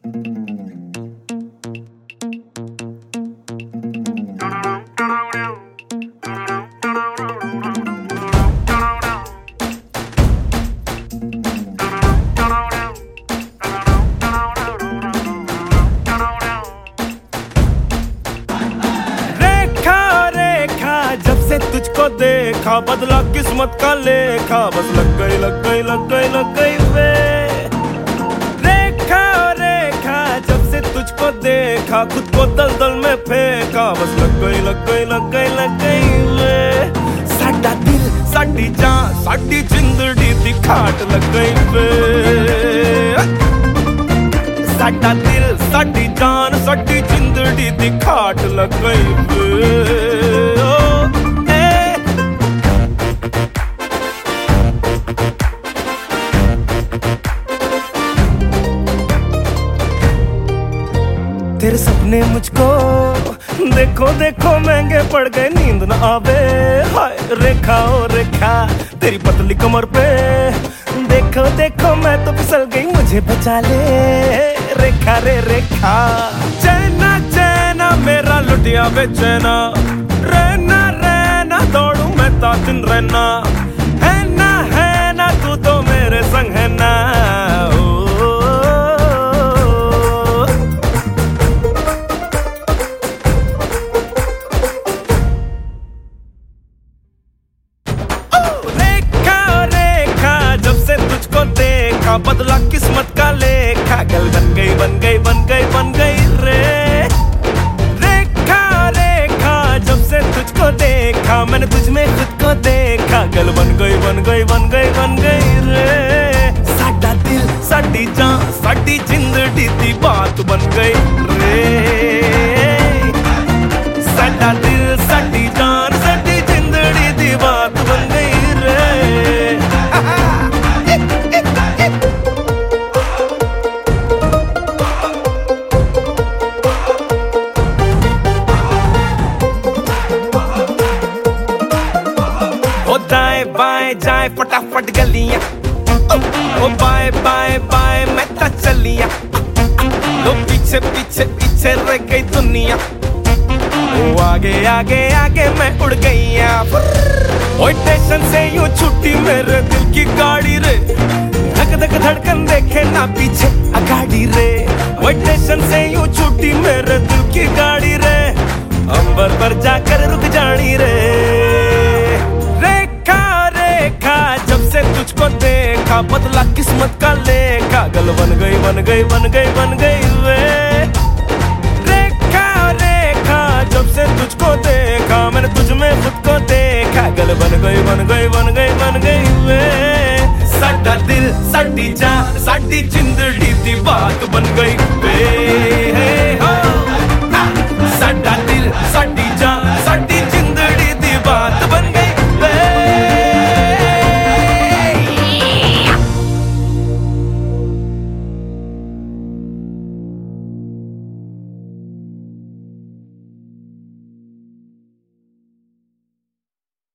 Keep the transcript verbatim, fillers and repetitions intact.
तुझको देखा बदला किस्मत का लेखा, बस लग गई लग गई लग गई लग गई वे रेखा रेखा। जब से तुझको देखा खुद को दलदल में फेंका, बस लग गई लग गई लग गई लग गई वे साडा दिल साडी जान साडी जिंदड़ी दी खाट लग गई वे। साडा दिल साडी जान साडी जिंदड़ी दी खाट लग गई वे। तेरे सपने मुझको देखो देखो महंगे पड़ गए, नींद न आवे हाय रेखा ओ रेखा। तेरी पतली कमर पे देखो देखो मैं तो फिसल गई, मुझे बचा ले रेखा रे रेखा। चैना चैना मेरा लुटिया बेचैना, रहना रहना दौड़ू मैं ता दिन रहना, है ना है ना तू तो मेरे संग है ना। बदला किस्मत का लेखा, गल बन गई बन गई बन गई बन गई रे रेखा रेखा। जब से तुझको देखा मैंने तुझ में खुद को देखा, गल बन गई बन गई बन गई बन गई रे। साडा दिल साडी जान साडी जिंदड़ी दी बात बन गई रे। साडा दिल साडी जान साडी जिंदड़ी दी बात बन गई रे। दाएं बाएं जाए फटाफट गलियां, ओ बाएं बाएं बाएं मैं ता चलिया, लो पीछे पीछे पीछे रह गई दुनिया, ओ आगे आगे आगे मैं उड़ गई। ओ स्टेशन से यूं छुट्टी मेरे दिल की गाड़ी रे, धक धक धड़कन देखे ना पीछे अगाड़ी रे। ओ स्टेशन से यूं छुट्टी मेरे दिल की गाड़ी रे, अंबर पर जाकर रुक जानी रे। जब से तुझको देखा बदला किस्मत का लेखा, गल बन गई बन गई बन गई बन गई वे रेखा रेखा। जब से तुझको देखा मैंने तुझ में खुद को देखा, गल बन गई बन गई बन गई बन गई वे। साडा दिल साडी जान साडी जिंदड़ी दी बात बन गई वे।